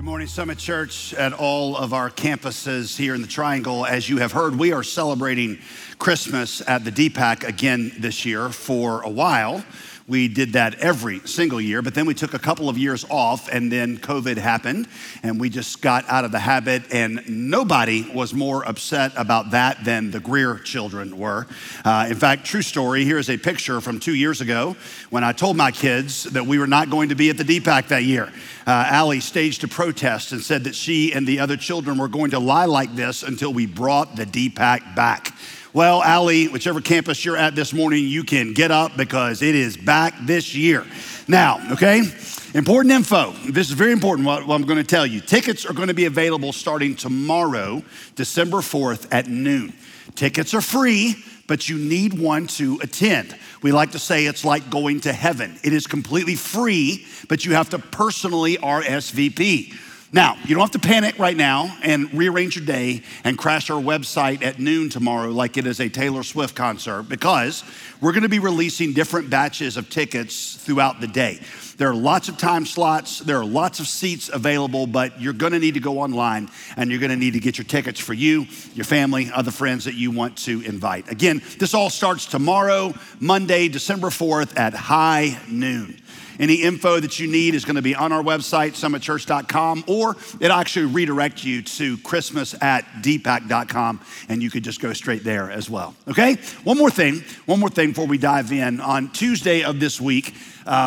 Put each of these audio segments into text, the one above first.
Good morning, Summit Church, at all of our campuses here in the Triangle. As you have heard, we are celebrating Christmas at the DPAC again this year. For a while, we did that every single year, but then we took a couple of years off, and then COVID happened, and we just got out of the habit, and nobody was more upset about that than the Greer children were. In fact, true story, here's a picture from 2 years ago when I told my kids that we were not going to be at the DPAC that year. Allie staged a protest and said that she and the other children were going to lie like this until we brought the DPAC back. Well, Allie, whichever campus you're at this morning, you can get up because it is back this year. Now, okay, important info. This is very important what I'm going to tell you. Tickets are going to be available starting tomorrow, December 4th at noon. Tickets are free, but you need one to attend. We like to say it's like going to heaven. It is completely free, but you have to personally RSVP. Now, you don't have to panic right now and rearrange your day and crash our website at noon tomorrow like it is a Taylor Swift concert, because we're going to be releasing different batches of tickets throughout the day. There are lots of time slots, there are lots of seats available, but you're going to need to go online and you're going to need to get your tickets for you, your family, other friends that you want to invite. Again, this all starts tomorrow, Monday, December 4th at high noon. Any info that you need is going to be on our website, summitchurch.com, or it'll actually redirect you to christmas@dpac.com, and you could just go straight there as well, okay? One more thing before we dive in. On Tuesday of this week,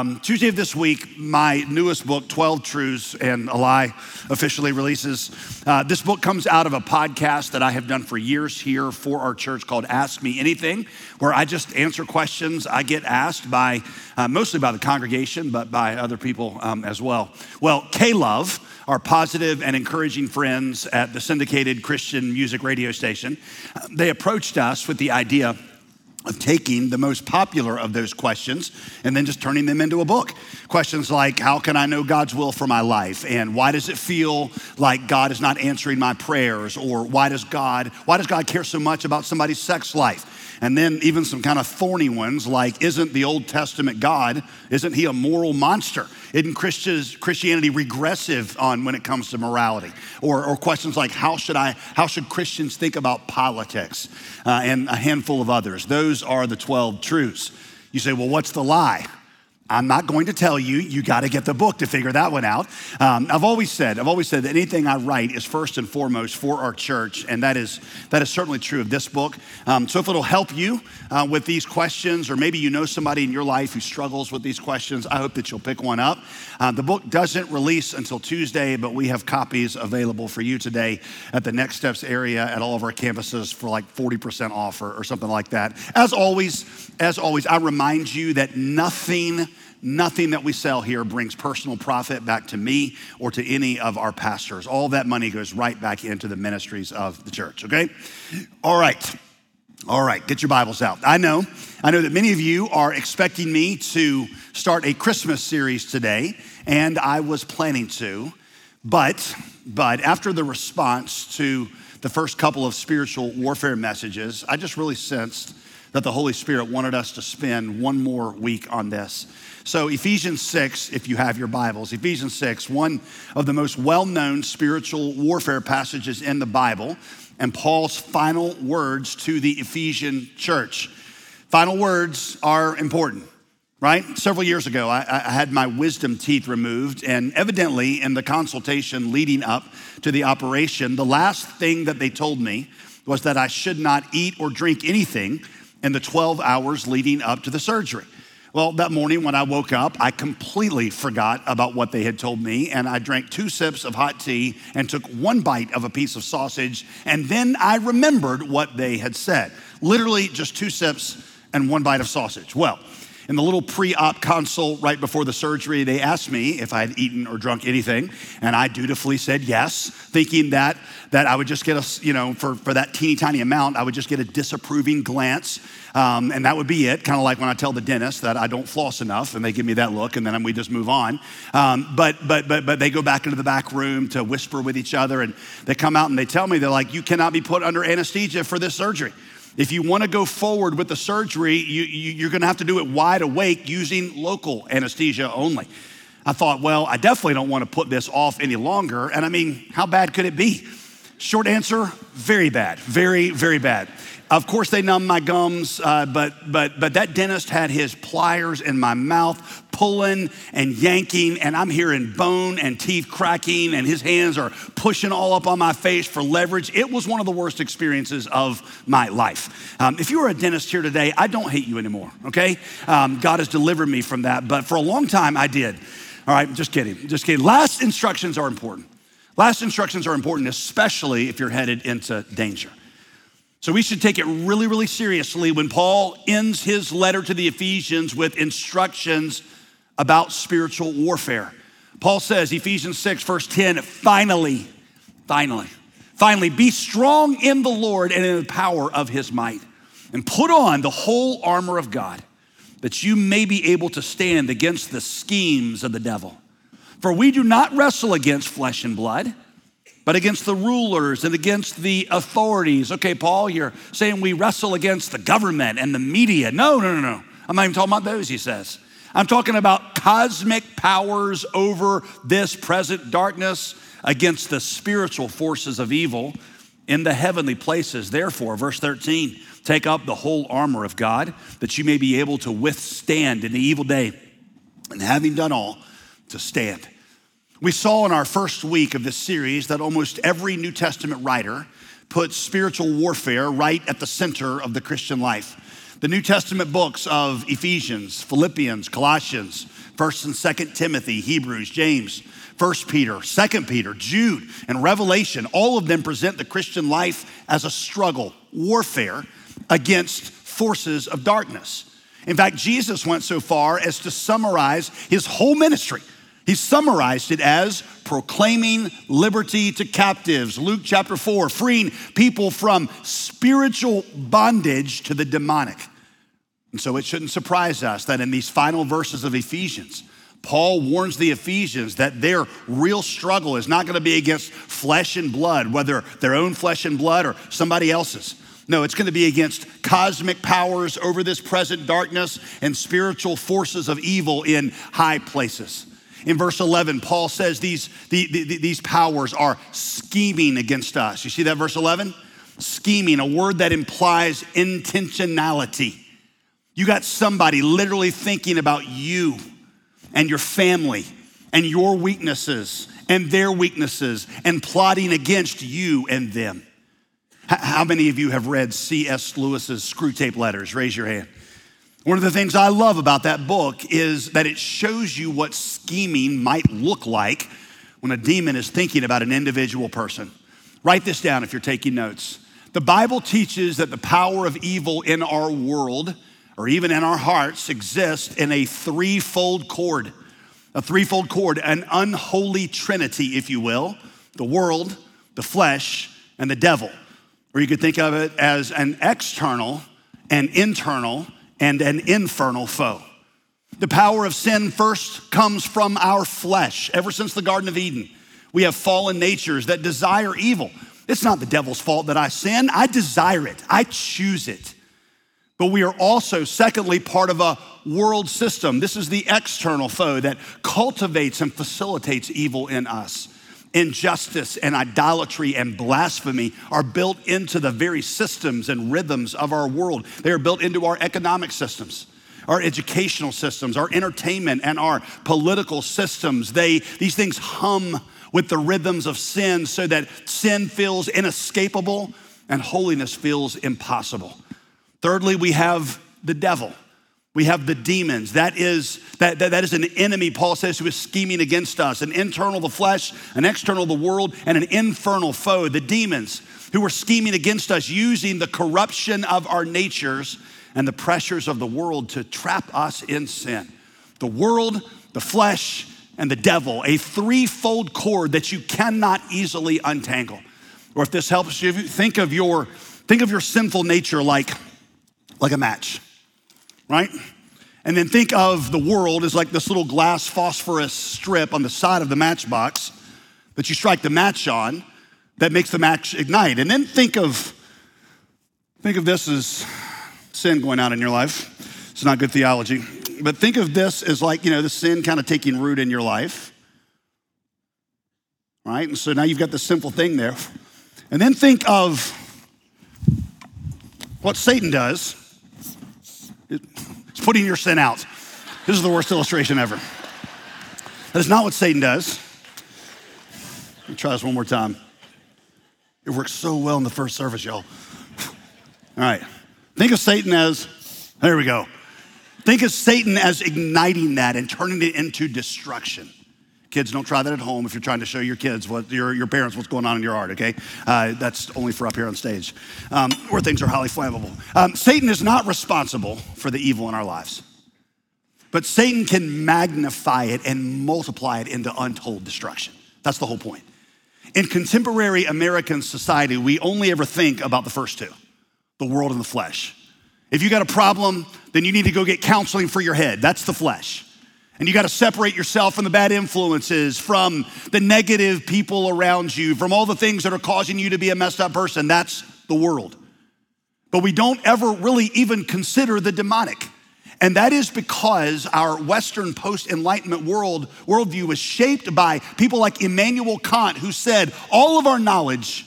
my newest book, 12 Truths and a Lie, officially releases. This book comes out of a podcast that I have done for years here for our church called Ask Me Anything, where I just answer questions I get asked by, mostly by the congregation, but by other people as well. Well, K-Love, our positive and encouraging friends at the syndicated Christian music radio station, they approached us with the idea of taking the most popular of those questions and then just turning them into a book. Questions like, how can I know God's will for my life? And why does it feel like God is not answering my prayers? Or why does God care so much about somebody's sex life? And then even some kind of thorny ones like, isn't the Old Testament God, isn't he a moral monster? Isn't Christianity regressive on when it comes to morality? Or questions like, how should Christians think about politics? And a handful of others. Those are the 12 truths. You say, well, what's the lie? I'm not going to tell you. You got to get the book to figure that one out. I've always said that anything I write is first and foremost for our church, and that is certainly true of this book. So if it'll help you with these questions, or maybe you know somebody in your life who struggles with these questions, I hope that you'll pick one up. The book doesn't release until Tuesday, but we have copies available for you today at the Next Steps area at all of our campuses for like 40% off or something like that. As always, I remind you that nothing that we sell here brings personal profit back to me or to any of our pastors. All that money goes right back into the ministries of the church, okay? All right, get your Bibles out. I know that many of you are expecting me to start a Christmas series today, and I was planning to, but after the response to the first couple of spiritual warfare messages, I just really sensed that the Holy Spirit wanted us to spend one more week on this. So Ephesians 6, if you have your Bibles, Ephesians 6, one of the most well-known spiritual warfare passages in the Bible, and Paul's final words to the Ephesian church. Final words are important, right? Several years ago, I had my wisdom teeth removed, and evidently in the consultation leading up to the operation, the last thing that they told me was that I should not eat or drink anything in the 12 hours leading up to the surgery. Well, that morning when I woke up, I completely forgot about what they had told me, and I drank 2 sips of hot tea and took 1 bite of a piece of sausage, and then I remembered what they had said. Literally just 2 sips and 1 bite of sausage. Well, in the little pre-op consult right before the surgery, they asked me if I had eaten or drunk anything, and I dutifully said yes, thinking that I would just get for that teeny tiny amount, I would just get a disapproving glance, and that would be it, kind of like when I tell the dentist that I don't floss enough, and they give me that look, and then we just move on. But they go back into the back room to whisper with each other, and they come out and they tell me, they're like, you cannot be put under anesthesia for this surgery. If you want to go forward with the surgery, you're going to have to do it wide awake using local anesthesia only. I thought, well, I definitely don't want to put this off any longer. And I mean, how bad could it be? Short answer, very bad, very, very bad. Of course, they numbed my gums, but that dentist had his pliers in my mouth, pulling and yanking, and I'm hearing bone and teeth cracking, and his hands are pushing all up on my face for leverage. It was one of the worst experiences of my life. If you were a dentist here today, I don't hate you anymore, okay? God has delivered me from that, but for a long time I did. All right, just kidding, just kidding. Last instructions are important. Last instructions are important, especially if you're headed into danger. So we should take it really, really seriously when Paul ends his letter to the Ephesians with instructions about spiritual warfare. Paul says, Ephesians 6, verse 10, finally, be strong in the Lord and in the power of his might, and put on the whole armor of God, that you may be able to stand against the schemes of the devil. For we do not wrestle against flesh and blood, but against the rulers and against the authorities. Okay, Paul, you're saying we wrestle against the government and the media. No. I'm not even talking about those, he says. I'm talking about cosmic powers over this present darkness against the spiritual forces of evil in the heavenly places. Therefore, verse 13, take up the whole armor of God, that you may be able to withstand in the evil day, and having done all, to stand. We saw in our first week of this series that almost every New Testament writer puts spiritual warfare right at the center of the Christian life. The New Testament books of Ephesians, Philippians, Colossians, 1st and 2nd Timothy, Hebrews, James, 1 Peter, 2 Peter, Jude, and Revelation, all of them present the Christian life as a struggle, warfare against forces of darkness. In fact, Jesus went so far as to summarize his whole ministry. He summarized it as proclaiming liberty to captives, Luke chapter 4, freeing people from spiritual bondage to the demonic. And so it shouldn't surprise us that in these final verses of Ephesians, Paul warns the Ephesians that their real struggle is not gonna be against flesh and blood, whether their own flesh and blood or somebody else's. No, it's gonna be against cosmic powers over this present darkness and spiritual forces of evil in high places. In verse 11, Paul says these powers are scheming against us. You see that verse 11? Scheming, a word that implies intentionality. You got somebody literally thinking about you and your family and your weaknesses and their weaknesses and plotting against you and them. How many of you have read C.S. Lewis's Screwtape Letters? Raise your hand. One of the things I love about that book is that it shows you what scheming might look like when a demon is thinking about an individual person. Write this down if you're taking notes. The Bible teaches that the power of evil in our world, or even in our hearts, exists in a threefold cord. A threefold cord, an unholy trinity, if you will, the world, the flesh, and the devil. Or you could think of it as an external, an internal, and an infernal foe. The power of sin first comes from our flesh. Ever since the Garden of Eden, we have fallen natures that desire evil. It's not the devil's fault that I sin. I desire it. I choose it. But we are also, secondly, part of a world system. This is the external foe that cultivates and facilitates evil in us. Injustice and idolatry and blasphemy are built into the very systems and rhythms of our world. They are built into our economic systems, our educational systems, our entertainment, and our political systems. These things hum with the rhythms of sin so that sin feels inescapable and holiness feels impossible. Thirdly, we have the devil. We have the demons. That is an enemy, Paul says, who is scheming against us. An internal, the flesh, an external, the world, and an infernal foe, the demons, who are scheming against us, using the corruption of our natures and the pressures of the world to trap us in sin. The world, the flesh, and the devil, a threefold cord that you cannot easily untangle. Or if this helps you, think of your sinful nature like a match. Right? And then think of the world as like this little glass phosphorus strip on the side of the matchbox that you strike the match on that makes the match ignite. And then think of this as sin going out in your life. It's not good theology. But think of this as like, the sin kind of taking root in your life, right? And so now you've got this simple thing there. And then think of what Satan does. It's putting your sin out. This is the worst illustration ever. That is not what Satan does. Let me try this one more time. It works so well in the first service, y'all. All right. Think of Satan as, there we go. Think of Satan as igniting that and turning it into destruction. Kids, don't try that at home if you're trying to show your kids, your parents, what's going on in your heart, okay? That's only for up here on stage, where things are highly flammable. Satan is not responsible for the evil in our lives, but Satan can magnify it and multiply it into untold destruction. That's the whole point. In contemporary American society, we only ever think about the first two, the world and the flesh. If you got a problem, then you need to go get counseling for your head. That's the flesh. And you got to separate yourself from the bad influences, from the negative people around you, from all the things that are causing you to be a messed up person. That's the world. But we don't ever really even consider the demonic. And that is because our Western post-Enlightenment worldview was shaped by people like Immanuel Kant, who said, all of our knowledge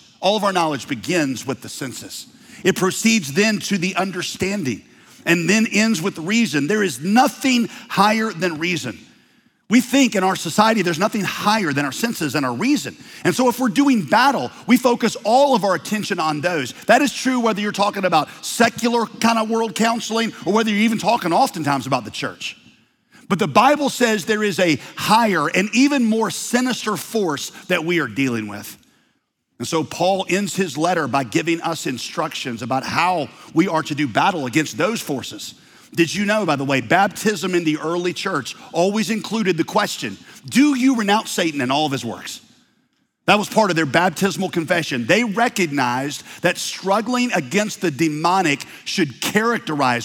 begins with the senses. It proceeds then to the understanding and then ends with reason. There is nothing higher than reason. We think in our society there's nothing higher than our senses and our reason. And so if we're doing battle, we focus all of our attention on those. That is true whether you're talking about secular kind of world counseling or whether you're even talking oftentimes about the church. But the Bible says there is a higher and even more sinister force that we are dealing with. And so Paul ends his letter by giving us instructions about how we are to do battle against those forces. Did you know, by the way, baptism in the early church always included the question, do you renounce Satan and all of his works? That was part of their baptismal confession. They recognized that struggling against the demonic would characterize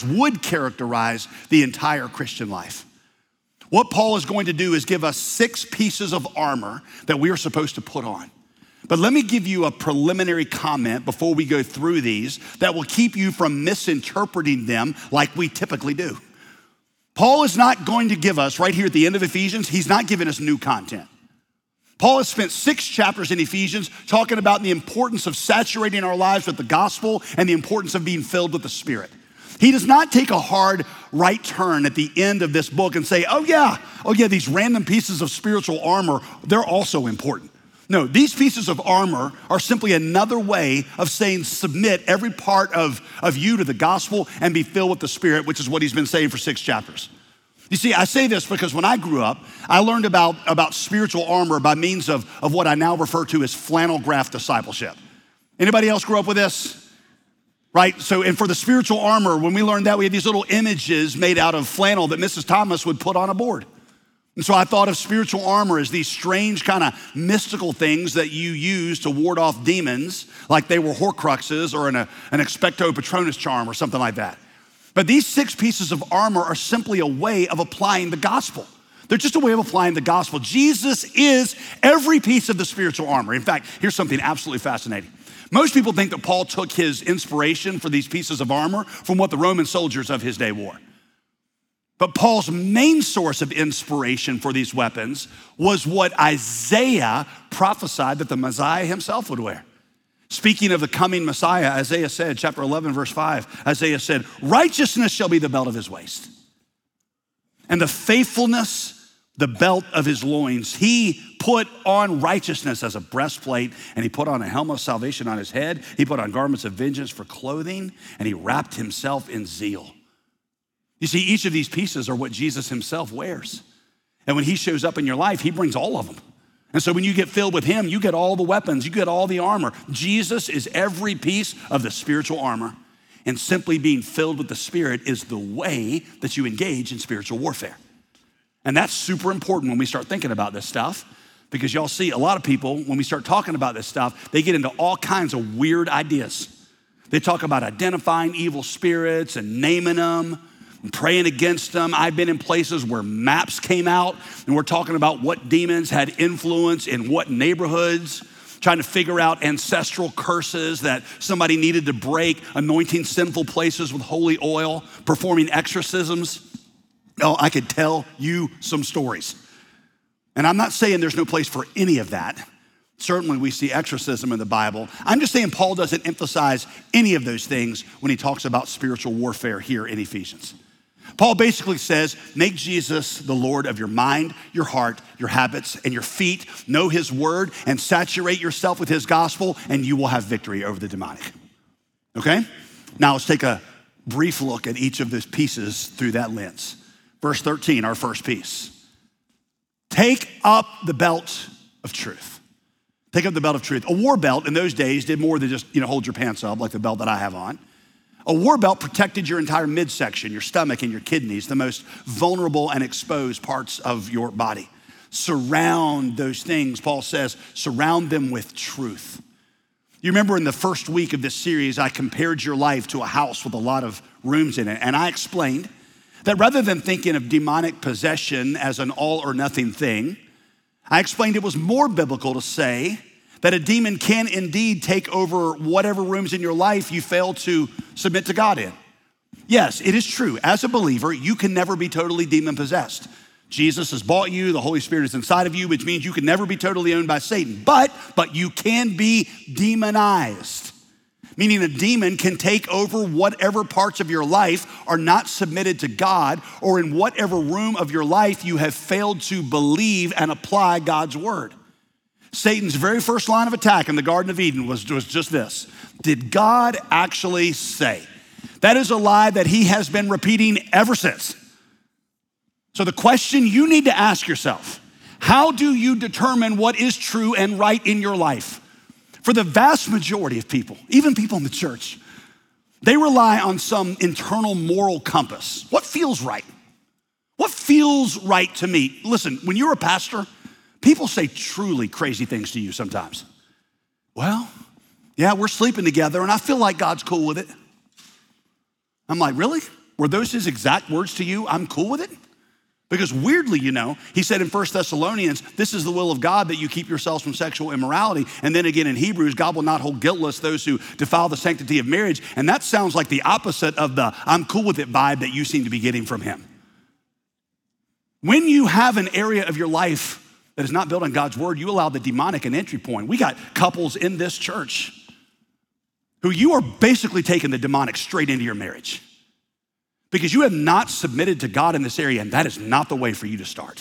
the entire Christian life. What Paul is going to do is give us 6 pieces of armor that we are supposed to put on. But let me give you a preliminary comment before we go through these that will keep you from misinterpreting them like we typically do. Paul is not going to give us, right here at the end of Ephesians, he's not giving us new content. Paul has spent 6 chapters in Ephesians talking about the importance of saturating our lives with the gospel and the importance of being filled with the Spirit. He does not take a hard right turn at the end of this book and say, oh yeah, these random pieces of spiritual armor, they're also important. No, these pieces of armor are simply another way of saying submit every part of you to the gospel and be filled with the Spirit, which is what he's been saying for 6 chapters. You see, I say this because when I grew up, I learned about spiritual armor by means of what I now refer to as flannel graph discipleship. Anybody else grew up with this? Right? So, and for the spiritual armor, when we learned that, we had these little images made out of flannel that Mrs. Thomas would put on a board. And so I thought of spiritual armor as these strange kind of mystical things that you use to ward off demons, like they were Horcruxes or an Expecto Patronus charm or something like that. But these 6 pieces of armor are simply a way of applying the gospel. They're just a way of applying the gospel. Jesus is every piece of the spiritual armor. In fact, here's something absolutely fascinating. Most people think that Paul took his inspiration for these pieces of armor from what the Roman soldiers of his day wore. But Paul's main source of inspiration for these weapons was what Isaiah prophesied that the Messiah himself would wear. Speaking of the coming Messiah, Isaiah said, chapter 11, verse 5, Isaiah said, righteousness shall be the belt of his waist, and the faithfulness, the belt of his loins. He put on righteousness as a breastplate, and he put on a helmet of salvation on his head. He put on garments of vengeance for clothing, and he wrapped himself in zeal. You see, each of these pieces are what Jesus himself wears. And when he shows up in your life, he brings all of them. And so when you get filled with him, you get all the weapons, you get all the armor. Jesus is every piece of the spiritual armor. And simply being filled with the Spirit is the way that you engage in spiritual warfare. And that's super important when we start thinking about this stuff, because y'all see a lot of people, when we start talking about this stuff, they get into all kinds of weird ideas. They talk about identifying evil spirits and naming them, and praying against them. I've been in places where maps came out and we're talking about what demons had influence in what neighborhoods, trying to figure out ancestral curses that somebody needed to break, anointing sinful places with holy oil, performing exorcisms. Oh, I could tell you some stories. And I'm not saying there's no place for any of that. Certainly we see exorcism in the Bible. I'm just saying Paul doesn't emphasize any of those things when he talks about spiritual warfare here in Ephesians. Paul basically says, make Jesus the Lord of your mind, your heart, your habits, and your feet. Know his word and saturate yourself with his gospel, and you will have victory over the demonic. Okay? Now let's take a brief look at each of those pieces through that lens. Verse 13, our first piece. Take up the belt of truth. Take up the belt of truth. A war belt in those days did more than just, hold your pants up like the belt that I have on. A war belt protected your entire midsection, your stomach and your kidneys, the most vulnerable and exposed parts of your body. Surround those things, Paul says, surround them with truth. You remember in the first week of this series, I compared your life to a house with a lot of rooms in it, and I explained that rather than thinking of demonic possession as an all or nothing thing, I explained it was more biblical to say that a demon can indeed take over whatever rooms in your life you fail to submit to God in. Yes, it is true. As a believer, you can never be totally demon possessed. Jesus has bought you, the Holy Spirit is inside of you, which means you can never be totally owned by Satan. But you can be demonized, meaning a demon can take over whatever parts of your life are not submitted to God, or in whatever room of your life you have failed to believe and apply God's word. Satan's very first line of attack in the Garden of Eden was just this: did God actually say? That is a lie that he has been repeating ever since. So the question you need to ask yourself, how do you determine what is true and right in your life? For the vast majority of people, even people in the church, they rely on some internal moral compass. What feels right? What feels right to me? Listen, when you're a pastor, people say truly crazy things to you sometimes. Well, yeah, we're sleeping together and I feel like God's cool with it. I'm like, really? Were those his exact words to you? I'm cool with it? Because weirdly, he said in 1 Thessalonians, this is the will of God, that you keep yourselves from sexual immorality. And then again in Hebrews, God will not hold guiltless those who defile the sanctity of marriage. And that sounds like the opposite of the I'm cool with it vibe that you seem to be getting from him. When you have an area of your life that is not built on God's word, you allow the demonic an entry point. We got couples in this church who you are basically taking the demonic straight into your marriage, because you have not submitted to God in this area, and that is not the way for you to start.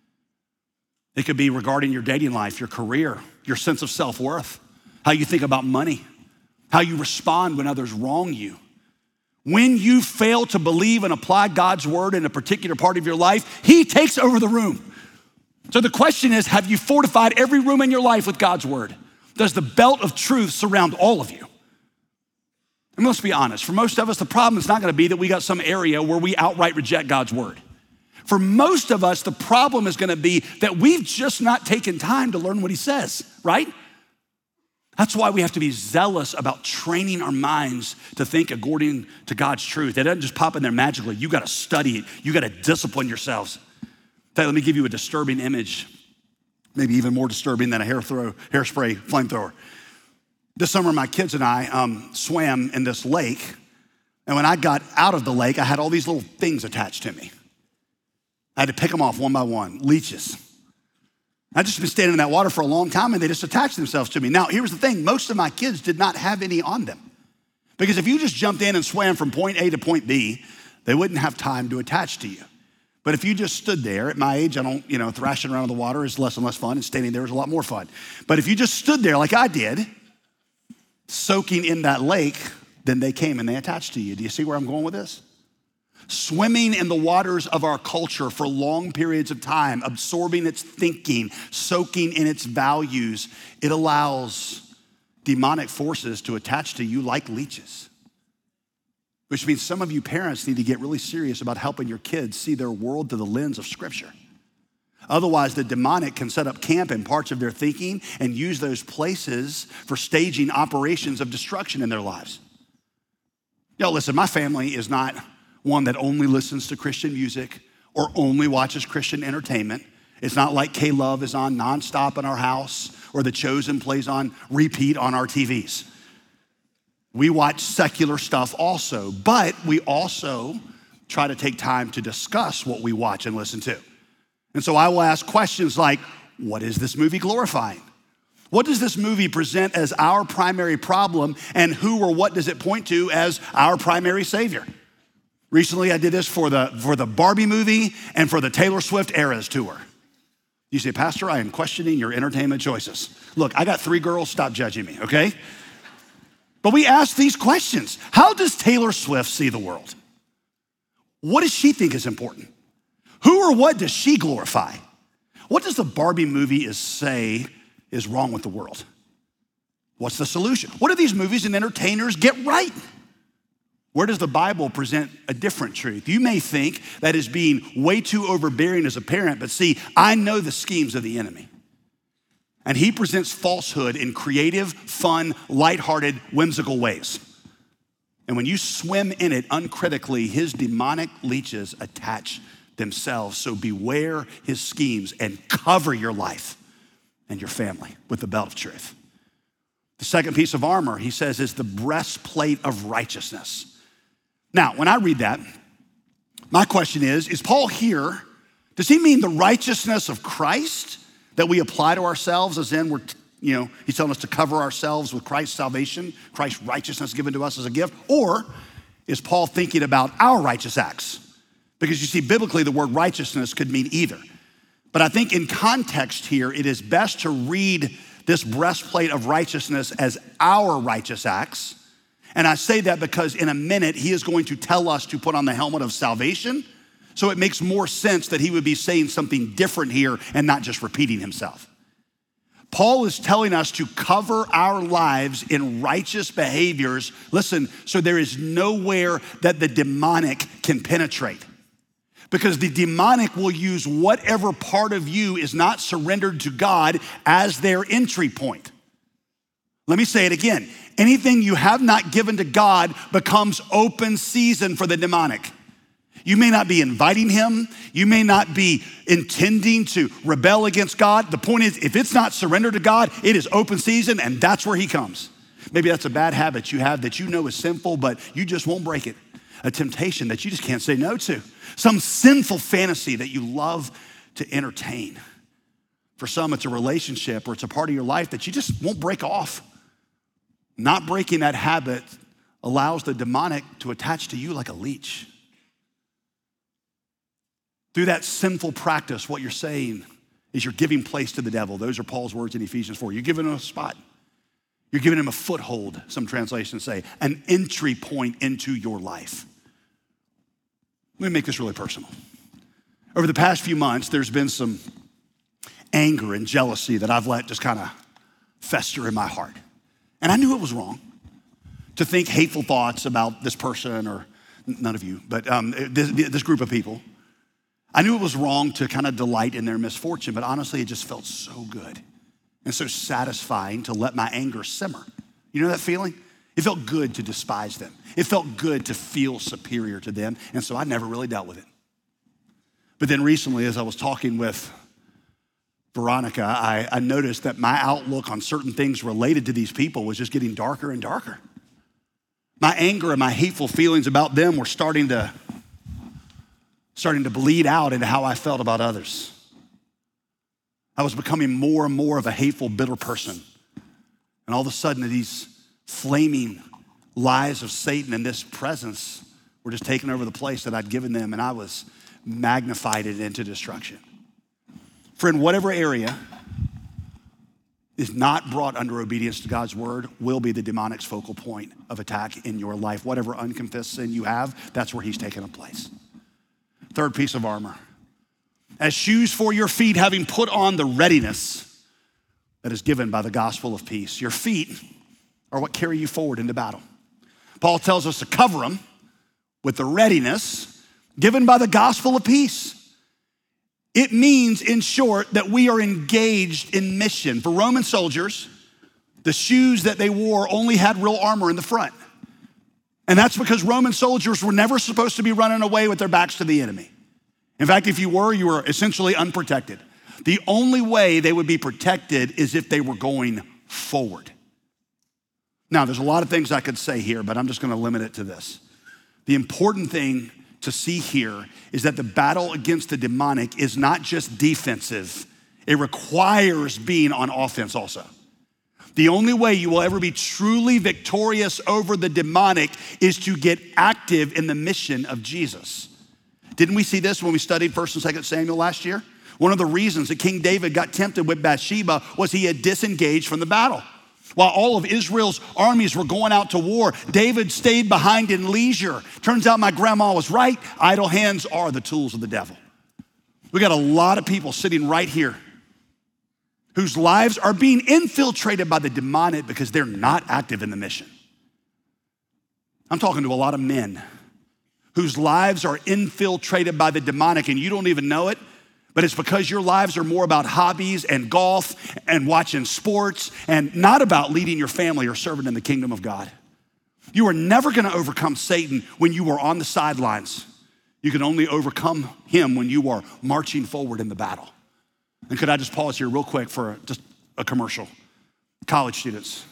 It could be regarding your dating life, your career, your sense of self-worth, how you think about money, how you respond when others wrong you. When you fail to believe and apply God's word in a particular part of your life, he takes over the room. So the question is, have you fortified every room in your life with God's word? Does the belt of truth surround all of you? And let's be honest, for most of us, the problem is not gonna be that we got some area where we outright reject God's word. For most of us, the problem is gonna be that we've just not taken time to learn what he says, right? That's why we have to be zealous about training our minds to think according to God's truth. It doesn't just pop in there magically. You gotta study it. You gotta discipline yourselves. In fact, let me give you a disturbing image, maybe even more disturbing than a hairspray flamethrower. This summer, my kids and I swam in this lake, and when I got out of the lake, I had all these little things attached to me. I had to pick them off one by one, leeches. I'd just been standing in that water for a long time, and they just attached themselves to me. Now, here's the thing. Most of my kids did not have any on them, because if you just jumped in and swam from point A to point B, they wouldn't have time to attach to you. But if you just stood there, at my age, I don't, thrashing around in the water is less and less fun, and standing there is a lot more fun. But if you just stood there like I did, soaking in that lake, then they came and they attached to you. Do you see where I'm going with this? Swimming in the waters of our culture for long periods of time, absorbing its thinking, soaking in its values, it allows demonic forces to attach to you like leeches. Which means some of you parents need to get really serious about helping your kids see their world through the lens of Scripture. Otherwise, the demonic can set up camp in parts of their thinking and use those places for staging operations of destruction in their lives. Listen, my family is not one that only listens to Christian music or only watches Christian entertainment. It's not like K-Love is on nonstop in our house or The Chosen plays on repeat on our TVs. We watch secular stuff also, but we also try to take time to discuss what we watch and listen to. And so I will ask questions like, what is this movie glorifying? What does this movie present as our primary problem, and who or what does it point to as our primary savior? Recently, I did this for the Barbie movie and for the Taylor Swift Eras tour. You say, Pastor, I am questioning your entertainment choices. Look, I got 3 girls, stop judging me, okay? But we ask these questions. How does Taylor Swift see the world? What does she think is important? Who or what does she glorify? What does the Barbie movie say is wrong with the world? What's the solution? What do these movies and entertainers get right? Where does the Bible present a different truth? You may think that is being way too overbearing as a parent, but see, I know the schemes of the enemy. And he presents falsehood in creative, fun, lighthearted, whimsical ways. And when you swim in it uncritically, his demonic leeches attach themselves. So beware his schemes and cover your life and your family with the belt of truth. The second piece of armor, he says, is the breastplate of righteousness. Now, when I read that, my question is Paul here, does he mean the righteousness of Christ that we apply to ourselves, as in he's telling us to cover ourselves with Christ's salvation, Christ's righteousness given to us as a gift? Or is Paul thinking about our righteous acts? Because you see, biblically, the word righteousness could mean either. But I think in context here, it is best to read this breastplate of righteousness as our righteous acts. And I say that because in a minute, he is going to tell us to put on the helmet of salvation. So it makes more sense that he would be saying something different here and not just repeating himself. Paul is telling us to cover our lives in righteous behaviors. Listen, so there is nowhere that the demonic can penetrate. Because the demonic will use whatever part of you is not surrendered to God as their entry point. Let me say it again. Anything you have not given to God becomes open season for the demonic. You may not be inviting him. You may not be intending to rebel against God. The point is, if it's not surrendered to God, it is open season, and that's where he comes. Maybe that's a bad habit you have that you know is sinful, but you just won't break it. A temptation that you just can't say no to. Some sinful fantasy that you love to entertain. For some, it's a relationship or it's a part of your life that you just won't break off. Not breaking that habit allows the demonic to attach to you like a leech. Through that sinful practice, what you're saying is you're giving place to the devil. Those are Paul's words in Ephesians 4. You're giving him a spot. You're giving him a foothold, some translations say, an entry point into your life. Let me make this really personal. Over the past few months, there's been some anger and jealousy that I've let just kind of fester in my heart. And I knew it was wrong to think hateful thoughts about this person, or none of you, but this group of people. I knew it was wrong to kind of delight in their misfortune, but honestly, it just felt so good and so satisfying to let my anger simmer. You know that feeling? It felt good to despise them. It felt good to feel superior to them, and so I never really dealt with it. But then recently, as I was talking with Veronica, I noticed that my outlook on certain things related to these people was just getting darker and darker. My anger and my hateful feelings about them were starting to bleed out into how I felt about others. I was becoming more and more of a hateful, bitter person. And all of a sudden, these flaming lies of Satan in this presence were just taking over the place that I'd given them, and I was magnified it into destruction. Friend, whatever area is not brought under obedience to God's word will be the demonic's focal point of attack in your life. Whatever unconfessed sin you have, that's where he's taken a place. Third piece of armor. As shoes for your feet, having put on the readiness that is given by the gospel of peace. Your feet are what carry you forward into battle. Paul tells us to cover them with the readiness given by the gospel of peace. It means, in short, that we are engaged in mission. For Roman soldiers, the shoes that they wore only had real armor in the front. And that's because Roman soldiers were never supposed to be running away with their backs to the enemy. In fact, if you were essentially unprotected. The only way they would be protected is if they were going forward. Now, there's a lot of things I could say here, but I'm just going to limit it to this. The important thing to see here is that the battle against the demonic is not just defensive, it requires being on offense also. The only way you will ever be truly victorious over the demonic is to get active in the mission of Jesus. Didn't we see this when we studied 1st and 2nd Samuel last year? One of the reasons that King David got tempted with Bathsheba was he had disengaged from the battle. While all of Israel's armies were going out to war, David stayed behind in leisure. Turns out my grandma was right. Idle hands are the tools of the devil. We got a lot of people sitting right here whose lives are being infiltrated by the demonic because they're not active in the mission. I'm talking to a lot of men whose lives are infiltrated by the demonic and you don't even know it, but it's because your lives are more about hobbies and golf and watching sports and not about leading your family or serving in the kingdom of God. You are never gonna overcome Satan when you are on the sidelines. You can only overcome him when you are marching forward in the battle. And could I just pause here real quick for just a commercial? College students,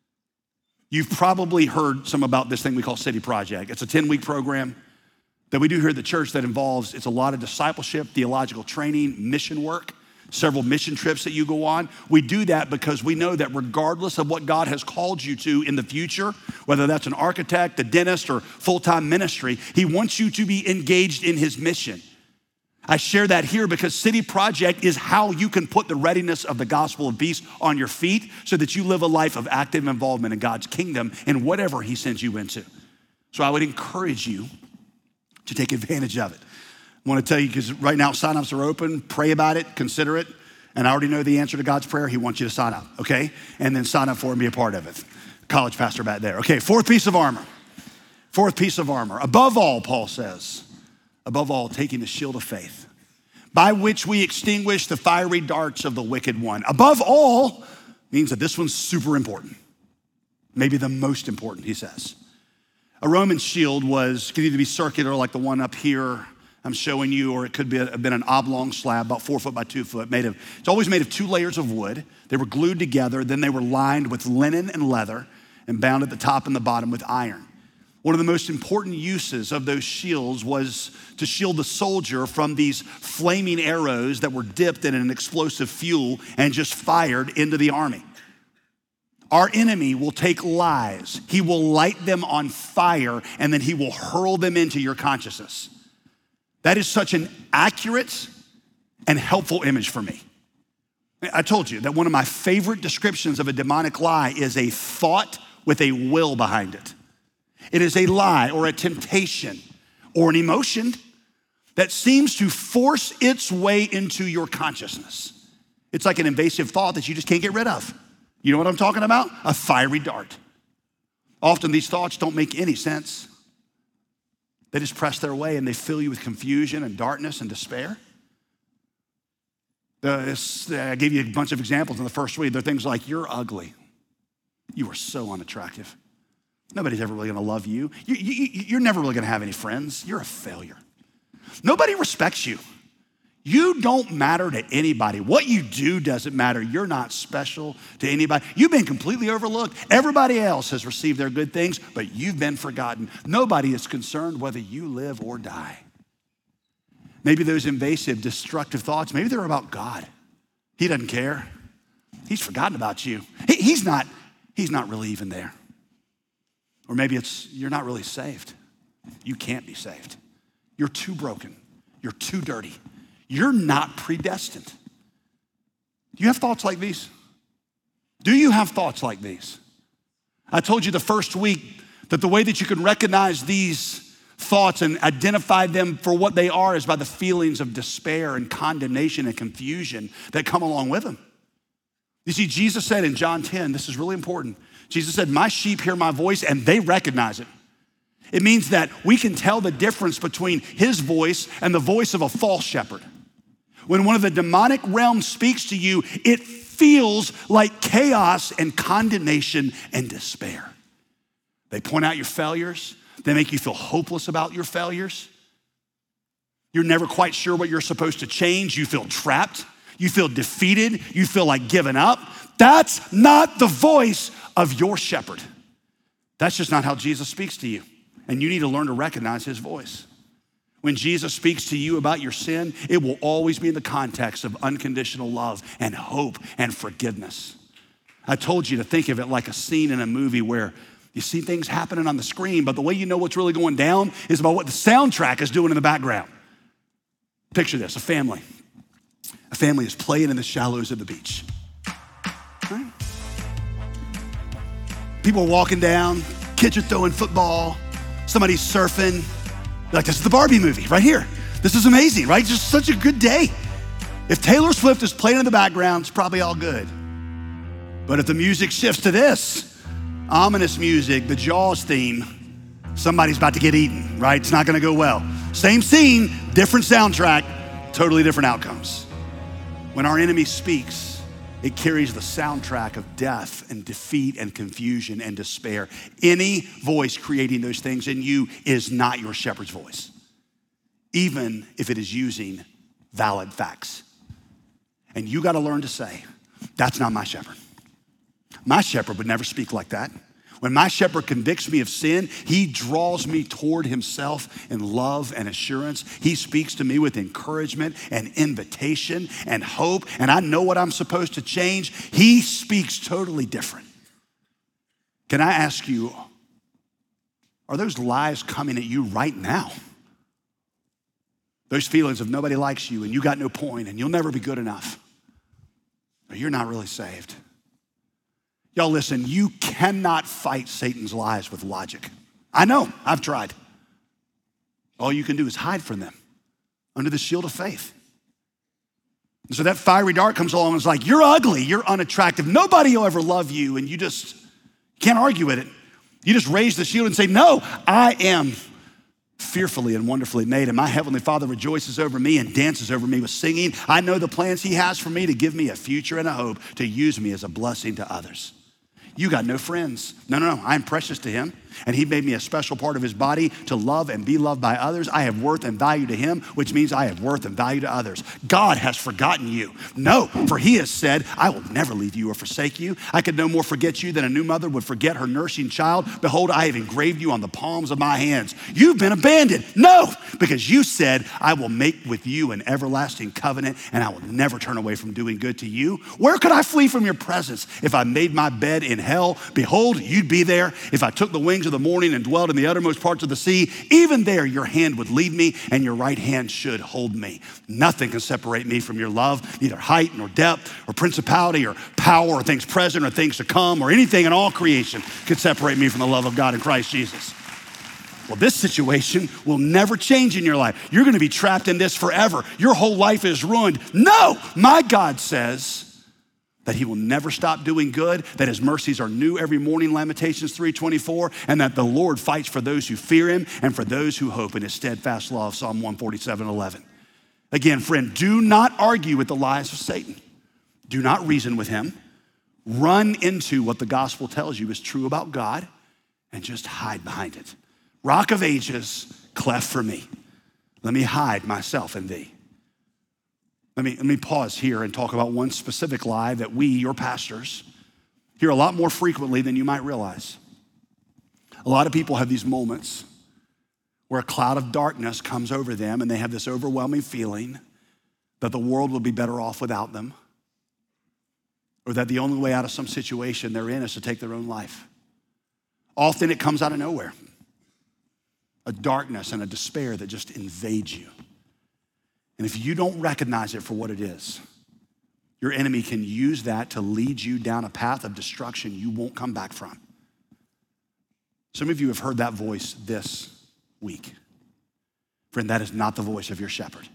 you've probably heard some about this thing we call City Project. It's a 10-week program that we do here at the church that involves, it's a lot of discipleship, theological training, mission work, several mission trips that you go on. We do that because we know that regardless of what God has called you to in the future, whether that's an architect, a dentist, or full-time ministry, he wants you to be engaged in his mission. I share that here because City Project is how you can put the readiness of the gospel of peace on your feet so that you live a life of active involvement in God's kingdom and whatever he sends you into. So I would encourage you to take advantage of it. I want to tell you, because right now signups are open, pray about it, consider it, and I already know the answer to God's prayer. He wants you to sign up, okay? And then sign up for it and be a part of it. College pastor back there. Okay, fourth piece of armor. Fourth piece of armor. Above all, Paul says, above all, taking the shield of faith, by which we extinguish the fiery darts of the wicked one. Above all means that this one's super important. Maybe the most important, he says. A Roman shield could either be circular like the one up here I'm showing you, or it could have been an oblong slab, about 4 foot by 2 foot, it's always made of 2 layers of wood. They were glued together, then they were lined with linen and leather and bound at the top and the bottom with iron. One of the most important uses of those shields was to shield the soldier from these flaming arrows that were dipped in an explosive fuel and just fired into the army. Our enemy will take lies. He will light them on fire and then he will hurl them into your consciousness. That is such an accurate and helpful image for me. I told you that one of my favorite descriptions of a demonic lie is a thought with a will behind it. It is a lie or a temptation or an emotion that seems to force its way into your consciousness. It's like an invasive thought that you just can't get rid of. You know what I'm talking about? A fiery dart. Often these thoughts don't make any sense. They just press their way and they fill you with confusion and darkness and despair. I gave you a bunch of examples in the first week. They're things like, you're ugly. You are so unattractive. Nobody's ever really gonna love you. You're never really gonna have any friends. You're a failure. Nobody respects you. You don't matter to anybody. What you do doesn't matter. You're not special to anybody. You've been completely overlooked. Everybody else has received their good things, but you've been forgotten. Nobody is concerned whether you live or die. Maybe those invasive, destructive thoughts, maybe they're about God. He doesn't care. He's forgotten about you. He's not really even there. Or maybe it's, you're not really saved. You can't be saved. You're too broken. You're too dirty. You're not predestined. Do you have thoughts like these? Do you have thoughts like these? I told you the first week that the way that you can recognize these thoughts and identify them for what they are is by the feelings of despair and condemnation and confusion that come along with them. You see, Jesus said in John 10, this is really important. Jesus said, my sheep hear my voice and they recognize it. It means that we can tell the difference between his voice and the voice of a false shepherd. When one of the demonic realms speaks to you, it feels like chaos and condemnation and despair. They point out your failures. They make you feel hopeless about your failures. You're never quite sure what you're supposed to change. You feel trapped. You feel defeated. You feel like giving up. That's not the voice of your shepherd. That's just not how Jesus speaks to you. And you need to learn to recognize his voice. When Jesus speaks to you about your sin, it will always be in the context of unconditional love and hope and forgiveness. I told you to think of it like a scene in a movie where you see things happening on the screen, but the way you know what's really going down is about what the soundtrack is doing in the background. Picture this, a family. A family is playing in the shallows of the beach. Right? People are walking down, kids are throwing football, somebody's surfing. You're like, this is the Barbie movie right here. This is amazing, right? Just such a good day. If Taylor Swift is playing in the background, it's probably all good. But if the music shifts to this, ominous music, the Jaws theme, somebody's about to get eaten, right? It's not gonna go well. Same scene, different soundtrack, totally different outcomes. When our enemy speaks, it carries the soundtrack of death and defeat and confusion and despair. Any voice creating those things in you is not your shepherd's voice, even if it is using valid facts. And you gotta learn to say, that's not my shepherd. My shepherd would never speak like that. When my shepherd convicts me of sin, he draws me toward himself in love and assurance. He speaks to me with encouragement and invitation and hope, and I know what I'm supposed to change. He speaks totally different. Can I ask you, are those lies coming at you right now? Those feelings of nobody likes you and you got no point and you'll never be good enough, or you're not really saved. Y'all listen, you cannot fight Satan's lies with logic. I know, I've tried. All you can do is hide from them under the shield of faith. And so that fiery dart comes along and is like, you're ugly, you're unattractive, nobody will ever love you, and you just can't argue with it. You just raise the shield and say, no, I am fearfully and wonderfully made, and my heavenly Father rejoices over me and dances over me with singing. I know the plans he has for me to give me a future and a hope, to use me as a blessing to others. You got no friends. No, I'm precious to him. And he made me a special part of his body to love and be loved by others. I have worth and value to him, which means I have worth and value to others. God has forgotten you. No, for he has said, I will never leave you or forsake you. I could no more forget you than a new mother would forget her nursing child. Behold, I have engraved you on the palms of my hands. You've been abandoned. No, because you said, I will make with you an everlasting covenant, and I will never turn away from doing good to you. Where could I flee from your presence? If I made my bed in hell, behold, you'd be there. If I took the wings of the morning and dwelled in the uttermost parts of the sea, even there your hand would lead me and your right hand should hold me. Nothing can separate me from your love, neither height nor depth or principality or power or things present or things to come or anything in all creation could separate me from the love of God in Christ Jesus. Well, this situation will never change in your life. You're gonna be trapped in this forever. Your whole life is ruined. No, my God says that he will never stop doing good, that his mercies are new every morning, Lamentations 3:24, and that the Lord fights for those who fear him and for those who hope in his steadfast love, Psalm 147:11. Again, friend, do not argue with the lies of Satan. Do not reason with him. Run into what the gospel tells you is true about God and just hide behind it. Rock of ages, cleft for me. Let me hide myself in thee. Let me pause here and talk about one specific lie that we, your pastors, hear a lot more frequently than you might realize. A lot of people have these moments where a cloud of darkness comes over them and they have this overwhelming feeling that the world will be better off without them, or that the only way out of some situation they're in is to take their own life. Often it comes out of nowhere. A darkness and a despair that just invades you. And if you don't recognize it for what it is, your enemy can use that to lead you down a path of destruction you won't come back from. Some of you have heard that voice this week. Friend, that is not the voice of your shepherd.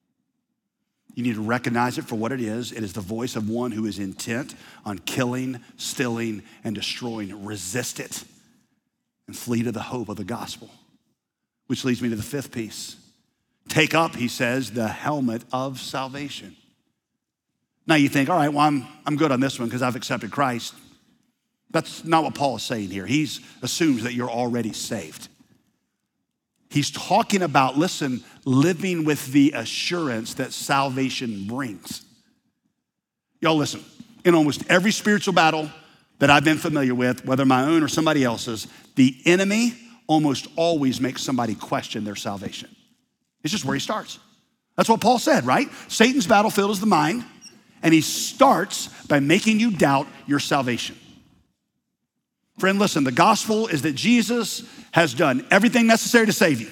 You need to recognize it for what it is. It is the voice of one who is intent on killing, stealing, and destroying. Resist it and flee to the hope of the gospel. Which leads me to the fifth piece. Take up, he says, the helmet of salvation. Now you think, all right, well, I'm good on this one because I've accepted Christ. That's not what Paul is saying here. He assumes that you're already saved. He's talking about, listen, living with the assurance that salvation brings. Y'all listen, in almost every spiritual battle that I've been familiar with, whether my own or somebody else's, the enemy almost always makes somebody question their salvation. It's just where he starts. That's what Paul said, right? Satan's battlefield is the mind, and he starts by making you doubt your salvation. Friend, listen, the gospel is that Jesus has done everything necessary to save you.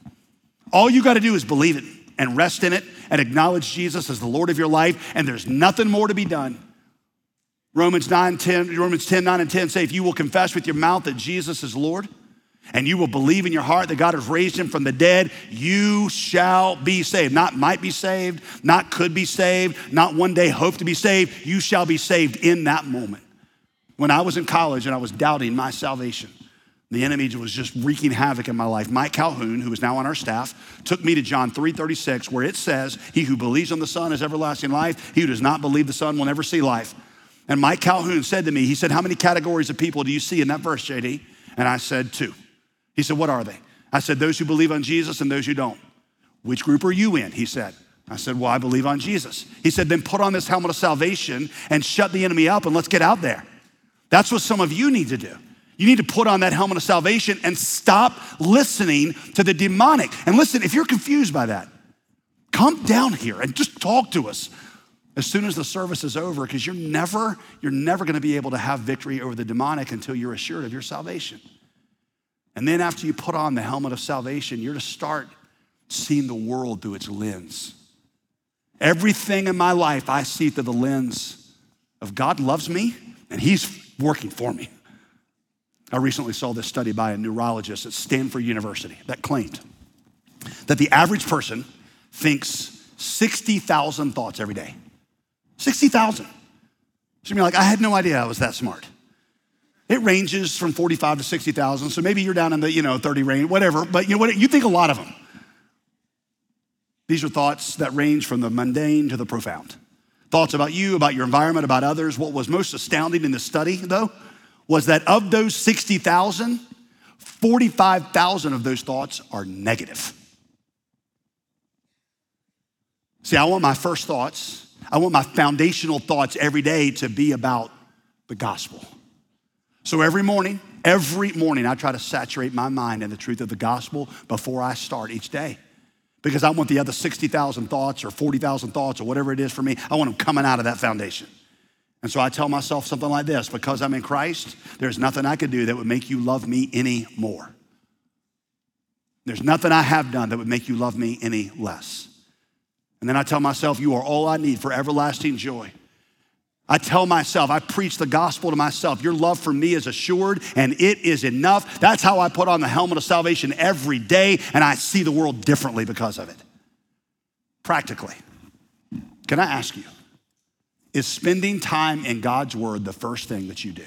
All you got to do is believe it and rest in it and acknowledge Jesus as the Lord of your life, and there's nothing more to be done. Romans 10, 9 and 10 say, if you will confess with your mouth that Jesus is Lord, and you will believe in your heart that God has raised him from the dead, you shall be saved. Not might be saved, not could be saved, not one day hope to be saved. You shall be saved in that moment. When I was in college and I was doubting my salvation, the enemy was just wreaking havoc in my life. Mike Calhoun, who is now on our staff, took me to John 3:36, where it says, he who believes on the Son has everlasting life. He who does not believe the Son will never see life. And Mike Calhoun said to me, he said, how many categories of people do you see in that verse, JD? And I said, 2. He said, what are they? I said, those who believe on Jesus and those who don't. Which group are you in? He said. I said, well, I believe on Jesus. He said, then put on this helmet of salvation and shut the enemy up and let's get out there. That's what some of you need to do. You need to put on that helmet of salvation and stop listening to the demonic. And listen, if you're confused by that, come down here and just talk to us as soon as the service is over, because you're never going to be able to have victory over the demonic until you're assured of your salvation. And then after you put on the helmet of salvation, you're to start seeing the world through its lens. Everything in my life I see through the lens of God loves me and he's working for me. I recently saw this study by a neurologist at Stanford University that claimed that the average person thinks 60,000 thoughts every day. 60,000. So you're like, I had no idea I was that smart. It ranges from 45 to 60,000. So maybe you're down in the 30 range, whatever. But you know what? You think a lot of them. These are thoughts that range from the mundane to the profound. Thoughts about you, about your environment, about others. What was most astounding in the study, though, was that of those 60,000, 45,000 of those thoughts are negative. See, I want my first thoughts, I want my foundational thoughts every day to be about the gospel. So every morning, I try to saturate my mind in the truth of the gospel before I start each day. Because I want the other 60,000 thoughts or 40,000 thoughts or whatever it is for me, I want them coming out of that foundation. And so I tell myself something like this: because I'm in Christ, there's nothing I could do that would make you love me any more. There's nothing I have done that would make you love me any less. And then I tell myself, you are all I need for everlasting joy. I tell myself, I preach the gospel to myself. Your love for me is assured and it is enough. That's how I put on the helmet of salvation every day, and I see the world differently because of it. Practically, can I ask you, is spending time in God's word the first thing that you do?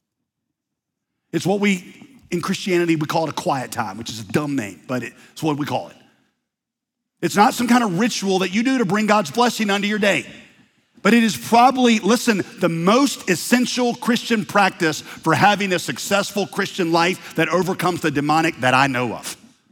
It's what in Christianity, we call it a quiet time, which is a dumb name, but it's what we call it. It's not some kind of ritual that you do to bring God's blessing unto your day. But it is probably, listen, the most essential Christian practice for having a successful Christian life that overcomes the demonic that I know of.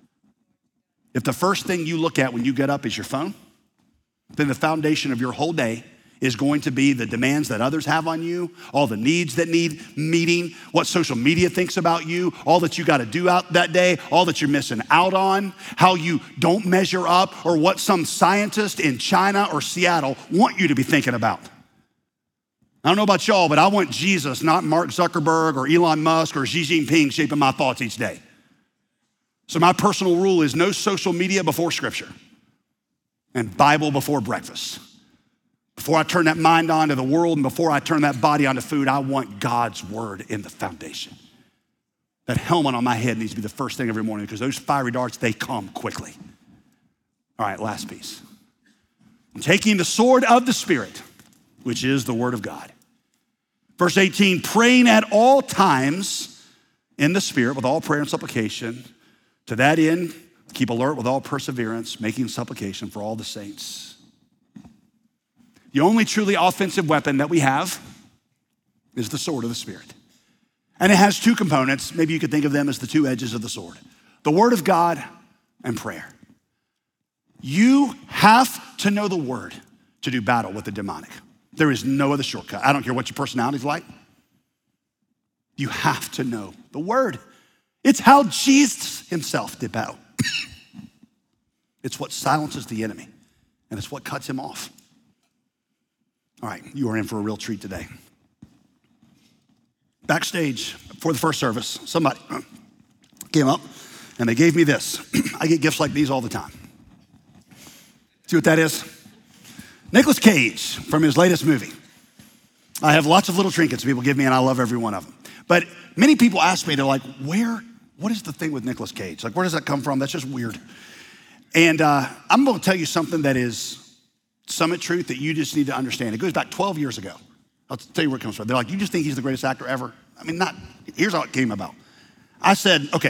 If the first thing you look at when you get up is your phone, then the foundation of your whole day is going to be the demands that others have on you, all the needs that need meeting, what social media thinks about you, all that you got to do out that day, all that you're missing out on, how you don't measure up, or what some scientist in China or Seattle want you to be thinking about. I don't know about y'all, but I want Jesus, not Mark Zuckerberg or Elon Musk or Xi Jinping shaping my thoughts each day. So my personal rule is no social media before Scripture and Bible before breakfast. Before I turn that mind on to the world and before I turn that body onto food, I want God's word in the foundation. That helmet on my head needs to be the first thing every morning, because those fiery darts, they come quickly. All right, last piece. Taking the sword of the Spirit, which is the word of God. Verse 18, praying at all times in the Spirit with all prayer and supplication. To that end, keep alert with all perseverance, making supplication for all the saints. The only truly offensive weapon that we have is the sword of the Spirit. And it has two components. Maybe you could think of them as the two edges of the sword: the word of God and prayer. You have to know the word to do battle with the demonic. There is no other shortcut. I don't care what your personality's like. You have to know the word. It's how Jesus himself did battle. It's what silences the enemy, and it's what cuts him off. All right, you are in for a real treat today. Backstage for the first service, somebody came up and they gave me this. I get gifts like these all the time. See what that is? Nicolas Cage from his latest movie. I have lots of little trinkets people give me, and I love every one of them. But many people ask me, they're like, what is the thing with Nicolas Cage? Like, where does that come from? That's just weird. And I'm gonna tell you something that is summit truth that you just need to understand. It goes back 12 years ago. I'll tell you where it comes from. They're like, you just think he's the greatest actor ever? I mean, here's how it came about. I said, okay,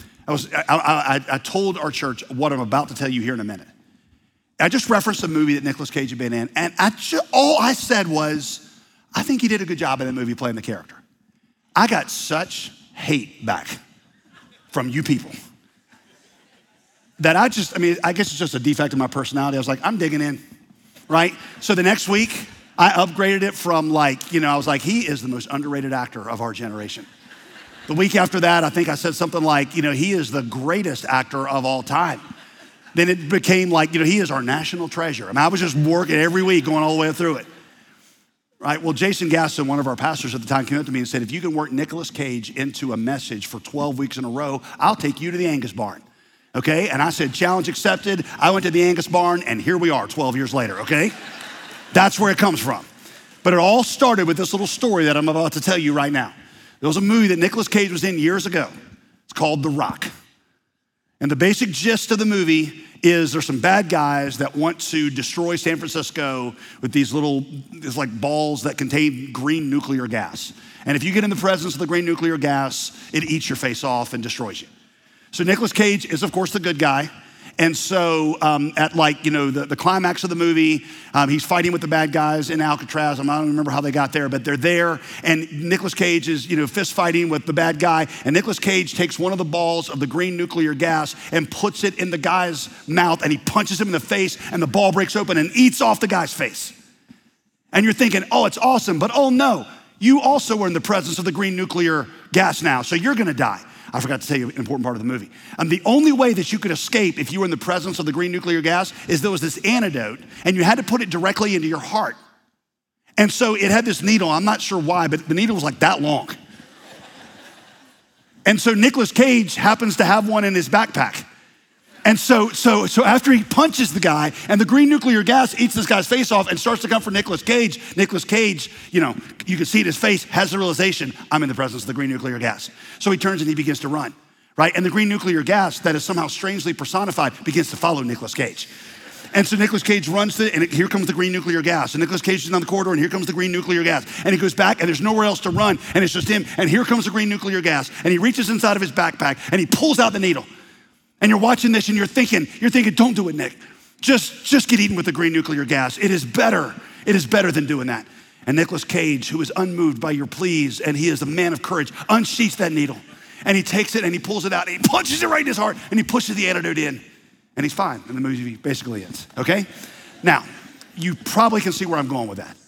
I told our church what I'm about to tell you here in a minute. I just referenced a movie that Nicolas Cage had been in, and all I said was, I think he did a good job in that movie playing the character. I got such hate back from you people that I guess it's just a defect in my personality. I was like, I'm digging in, right? So the next week, I upgraded it from I was like, he is the most underrated actor of our generation. The week after that, I think I said something like, he is the greatest actor of all time. Then it became like, he is our national treasure. I mean, I was just working every week, going all the way through it. Right, well, Jason Gaston, one of our pastors at the time, came up to me and said, if you can work Nicolas Cage into a message for 12 weeks in a row, I'll take you to the Angus Barn, okay? And I said, challenge accepted. I went to the Angus Barn, and here we are 12 years later, okay? That's where it comes from. But it all started with this little story that I'm about to tell you right now. There was a movie that Nicolas Cage was in years ago. It's called The Rock. And the basic gist of the movie is there's some bad guys that want to destroy San Francisco with these like balls that contain green nuclear gas. And if you get in the presence of the green nuclear gas, it eats your face off and destroys you. So Nicolas Cage is, of course, the good guy. And so at the climax of the movie, he's fighting with the bad guys in Alcatraz. I don't remember how they got there, but they're there. And Nicolas Cage is, fist fighting with the bad guy. And Nicolas Cage takes one of the balls of the green nuclear gas and puts it in the guy's mouth, and he punches him in the face, and the ball breaks open and eats off the guy's face. And you're thinking, oh, it's awesome. But oh no, you also are in the presence of the green nuclear gas now, so you're gonna die. I forgot to tell you an important part of the movie. The only way that you could escape if you were in the presence of the green nuclear gas is there was this antidote, and you had to put it directly into your heart. And so it had this needle. I'm not sure why, but the needle was like that long. And so Nicolas Cage happens to have one in his backpack. And so after he punches the guy and the green nuclear gas eats this guy's face off and starts to come for Nicolas Cage, you can see it in his face, has the realization, I'm in the presence of the green nuclear gas. So he turns and he begins to run, right? And the green nuclear gas that is somehow strangely personified begins to follow Nicolas Cage. And so Nicolas Cage runs and here comes the green nuclear gas. And Nicolas Cage is on the corridor, and here comes the green nuclear gas. And he goes back, and there's nowhere else to run, and it's just him. And here comes the green nuclear gas. And he reaches inside of his backpack, and he pulls out the needle. And you're watching this and you're thinking, don't do it, Nick. Just get eaten with the green nuclear gas. It is better than doing that. And Nicolas Cage, who is unmoved by your pleas, and he is a man of courage, unsheaths that needle. And he takes it and he pulls it out and he punches it right in his heart and he pushes the antidote in. And he's fine. And the movie basically ends, okay? Now, you probably can see where I'm going with that.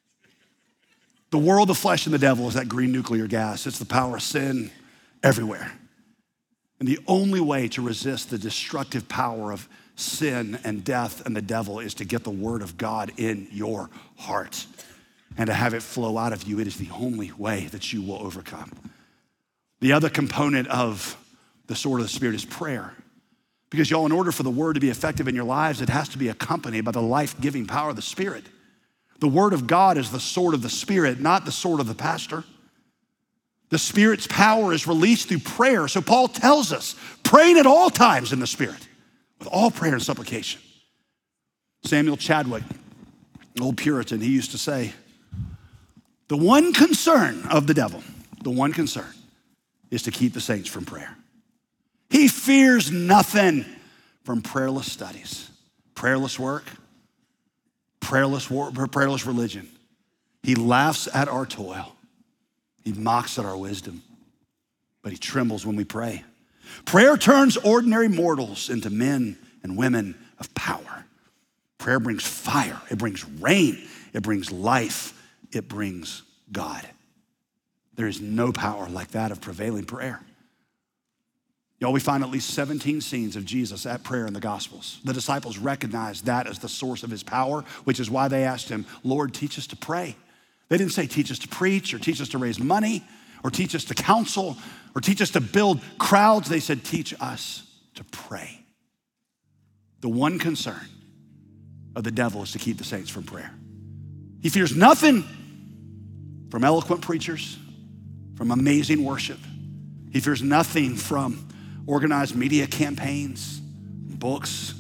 The world, the flesh, and the devil is that green nuclear gas. It's the power of sin everywhere. And the only way to resist the destructive power of sin and death and the devil is to get the word of God in your heart and to have it flow out of you. It is the only way that you will overcome. The other component of the sword of the Spirit is prayer. Because y'all, in order for the word to be effective in your lives, it has to be accompanied by the life-giving power of the Spirit. The word of God is the sword of the Spirit, not the sword of the pastor. The Spirit's power is released through prayer. So Paul tells us, praying at all times in the Spirit, with all prayer and supplication. Samuel Chadwick, an old Puritan, he used to say, the one concern of the devil, the one concern is to keep the saints from prayer. He fears nothing from prayerless studies, prayerless work, prayerless religion. He laughs at our toil. He mocks at our wisdom, but he trembles when we pray. Prayer turns ordinary mortals into men and women of power. Prayer brings fire. It brings rain. It brings life. It brings God. There is no power like that of prevailing prayer. Y'all, we find at least 17 scenes of Jesus at prayer in the Gospels. The disciples recognized that as the source of his power, which is why they asked him, Lord, teach us to pray. They didn't say teach us to preach or teach us to raise money or teach us to counsel or teach us to build crowds. They said, teach us to pray. The one concern of the devil is to keep the saints from prayer. He fears nothing from eloquent preachers, from amazing worship. He fears nothing from organized media campaigns, books.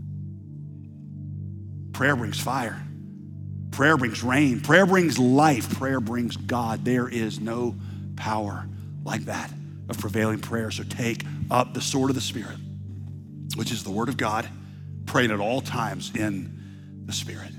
Prayer brings fire. Prayer brings rain. Prayer brings life. Prayer brings God. There is no power like that of prevailing prayer. So take up the sword of the Spirit, which is the word of God, praying at all times in the Spirit.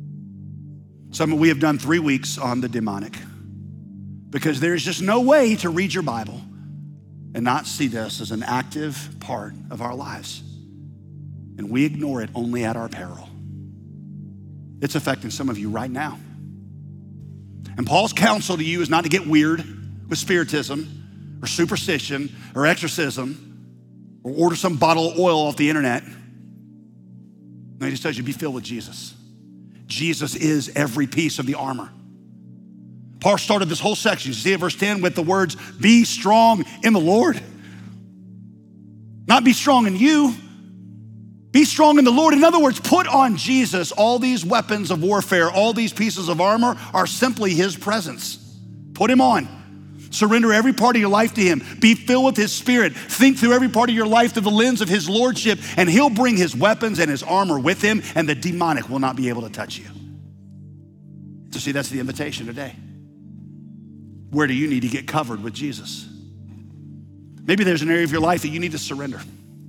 We have done 3 weeks on the demonic because there's just no way to read your Bible and not see this as an active part of our lives. And we ignore it only at our peril. It's affecting some of you right now. And Paul's counsel to you is not to get weird with spiritism or superstition or exorcism or order some bottle of oil off the internet. No, he just tells you, be filled with Jesus. Jesus is every piece of the armor. Paul started this whole section, you see it, verse 10, with the words, be strong in the Lord. Not be strong in you, be strong in the Lord. In other words, put on Jesus. All these weapons of warfare, all these pieces of armor are simply his presence. Put him on. Surrender every part of your life to him. Be filled with his Spirit. Think through every part of your life through the lens of his lordship, and he'll bring his weapons and his armor with him, and the demonic will not be able to touch you. So see, that's the invitation today. Where do you need to get covered with Jesus? Maybe there's an area of your life that you need to surrender.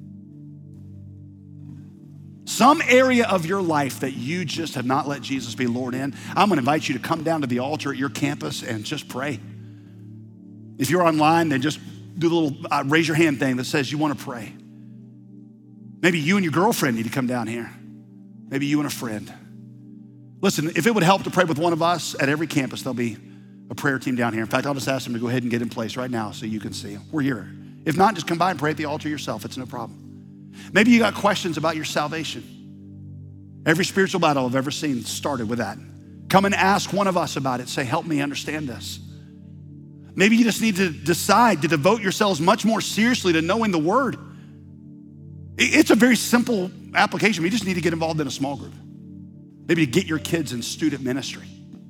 Some area of your life that you just have not let Jesus be Lord in. I'm gonna invite you to come down to the altar at your campus and just pray. If you're online, then just do the little raise your hand thing that says you wanna pray. Maybe you and your girlfriend need to come down here. Maybe you and a friend. Listen, if it would help to pray with one of us at every campus, there'll be a prayer team down here. In fact, I'll just ask them to go ahead and get in place right now so you can see them. We're here. If not, just come by and pray at the altar yourself. It's no problem. Maybe you got questions about your salvation. Every spiritual battle I've ever seen started with that. Come and ask one of us about it. Say, help me understand this. Maybe you just need to decide to devote yourselves much more seriously to knowing the word. It's a very simple application. You just need to get involved in a small group. Maybe to get your kids in student ministry.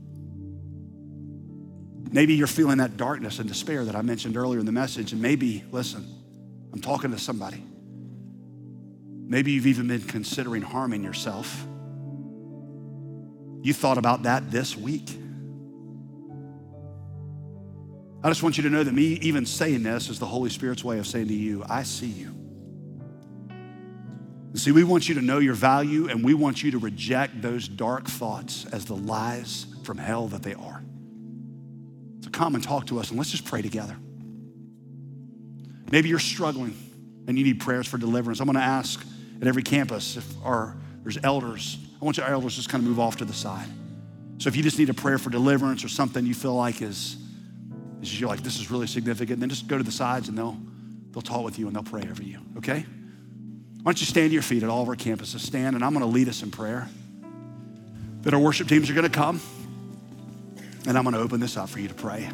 Maybe you're feeling that darkness and despair that I mentioned earlier in the message, and maybe, listen, I'm talking to somebody. Maybe you've even been considering harming yourself. You thought about that this week. I just want you to know that me even saying this is the Holy Spirit's way of saying to you, I see you. And see, we want you to know your value, and we want you to reject those dark thoughts as the lies from hell that they are. So come and talk to us, and let's just pray together. Maybe you're struggling and you need prayers for deliverance. I'm gonna ask at every campus if there's elders. I want your elders just kind of move off to the side. So if you just need a prayer for deliverance or something you feel like you're like, this is really significant, then just go to the sides and they'll talk with you and they'll pray over you, okay? Why don't you stand to your feet at all of our campuses? Stand, and I'm gonna lead us in prayer. Then our worship teams are gonna come, and I'm gonna open this up for you to pray.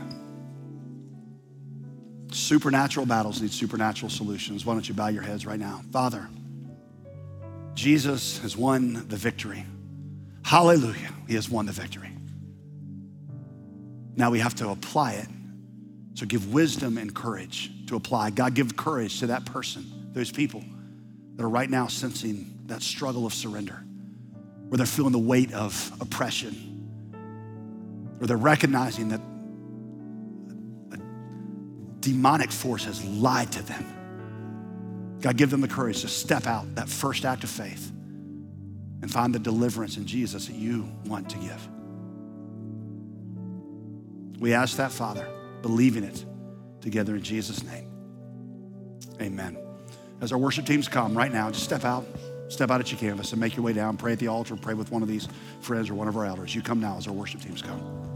Supernatural battles need supernatural solutions. Why don't you bow your heads right now? Father, Jesus has won the victory. Hallelujah, he has won the victory. Now we have to apply it. So give wisdom and courage to apply. God, give courage to that person, those people that are right now sensing that struggle of surrender, where they're feeling the weight of oppression, or they're recognizing that a demonic force has lied to them. God, give them the courage to step out, that first act of faith, and find the deliverance in Jesus that you want to give. We ask that, Father, believing it together in Jesus' name. Amen. As our worship teams come right now, just step out at your canvas and make your way down, pray at the altar, pray with one of these friends or one of our elders. You come now as our worship teams come.